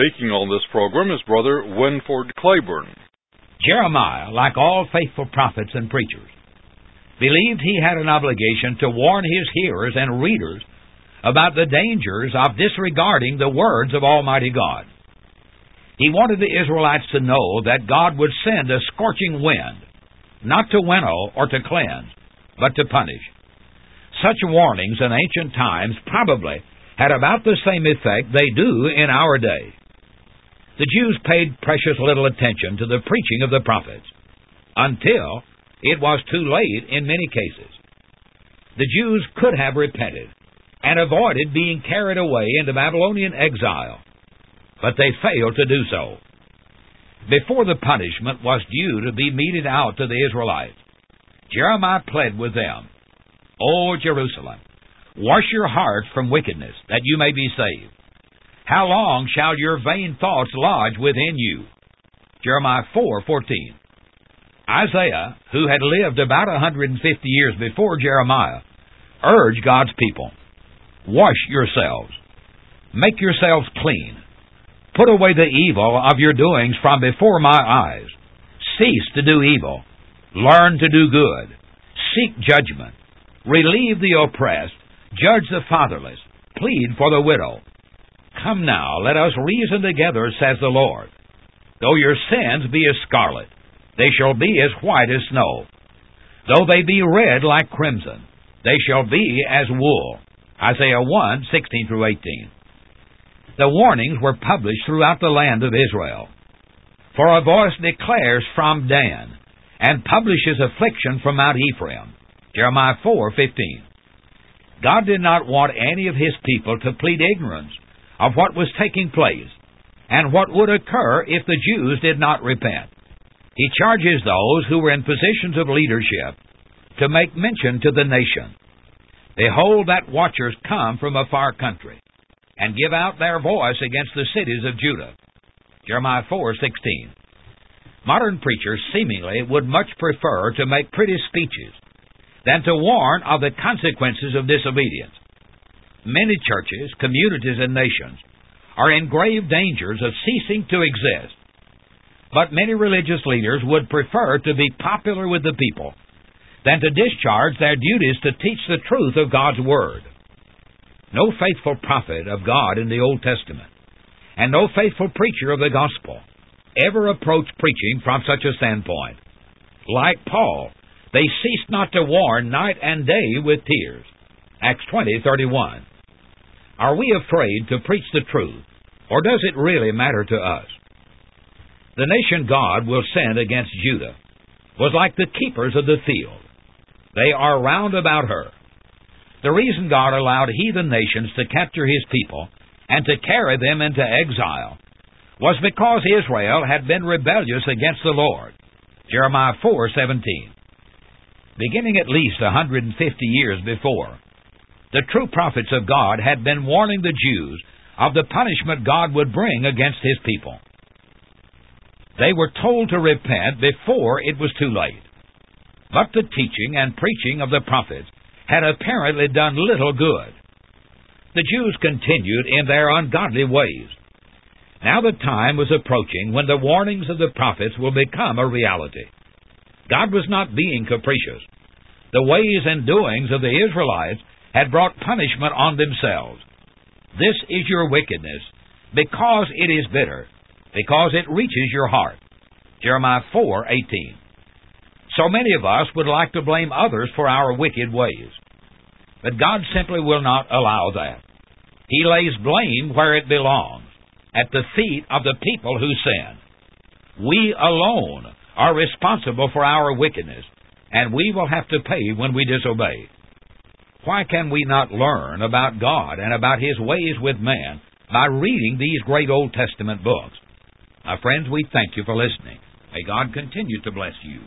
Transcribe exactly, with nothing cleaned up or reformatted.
speaking on this program is Brother Winford Claiborne. Jeremiah, like all faithful prophets and preachers, believed he had an obligation to warn his hearers and readers about the dangers of disregarding the words of Almighty God. He wanted the Israelites to know that God would send a scorching wind, not to winnow or to cleanse, but to punish. Such warnings in ancient times probably had about the same effect they do in our day. The Jews paid precious little attention to the preaching of the prophets, until it was too late in many cases. The Jews could have repented and avoided being carried away into Babylonian exile, but they failed to do so. Before the punishment was due to be meted out to the Israelites, Jeremiah pled with them, "O Jerusalem, wash your heart from wickedness, that you may be saved. How long shall your vain thoughts lodge within you?" Jeremiah four fourteen. Isaiah, who had lived about one hundred fifty years before Jeremiah, urged God's people, "Wash yourselves. Make yourselves clean. Put away the evil of your doings from before my eyes. Cease to do evil. Learn to do good. Seek judgment. Relieve the oppressed. Judge the fatherless. Plead for the widow. Come now, let us reason together, says the Lord. Though your sins be as scarlet, they shall be as white as snow. Though they be red like crimson, they shall be as wool. Isaiah one sixteen through eighteen. The warnings were published throughout the land of Israel. For a voice declares from Dan, and publishes affliction from Mount Ephraim. Jeremiah four fifteen. God did not want any of His people to plead ignorance of what was taking place, and what would occur if the Jews did not repent. He charges those who were in positions of leadership to make mention to the nation. Behold, that watchers come from a far country, and give out their voice against the cities of Judah. Jeremiah four sixteen. Modern preachers seemingly would much prefer to make pretty speeches than to warn of the consequences of disobedience. Many churches, communities, and nations are in grave dangers of ceasing to exist. But many religious leaders would prefer to be popular with the people than to discharge their duties to teach the truth of God's Word. No faithful prophet of God in the Old Testament, and no faithful preacher of the gospel, ever approached preaching from such a standpoint. Like Paul, they ceased not to warn night and day with tears. Acts twenty thirty-one. Are we afraid to preach the truth, or does it really matter to us? The nation God will send against Judah was like the keepers of the field. They are round about her. The reason God allowed heathen nations to capture His people and to carry them into exile was because Israel had been rebellious against the Lord. Jeremiah four seventeen. Beginning at least one hundred fifty years before, the true prophets of God had been warning the Jews of the punishment God would bring against His people. They were told to repent before it was too late. But the teaching and preaching of the prophets had apparently done little good. The Jews continued in their ungodly ways. Now the time was approaching when the warnings of the prophets will become a reality. God was not being capricious. The ways and doings of the Israelites had brought punishment on themselves. This is your wickedness, because it is bitter, because it reaches your heart. Jeremiah four eighteen. So many of us would like to blame others for our wicked ways. But God simply will not allow that. He lays blame where it belongs, at the feet of the people who sin. We alone are responsible for our wickedness, and we will have to pay when we disobey. Why can we not learn about God and about His ways with man by reading these great Old Testament books? My friends, we thank you for listening. May God continue to bless you.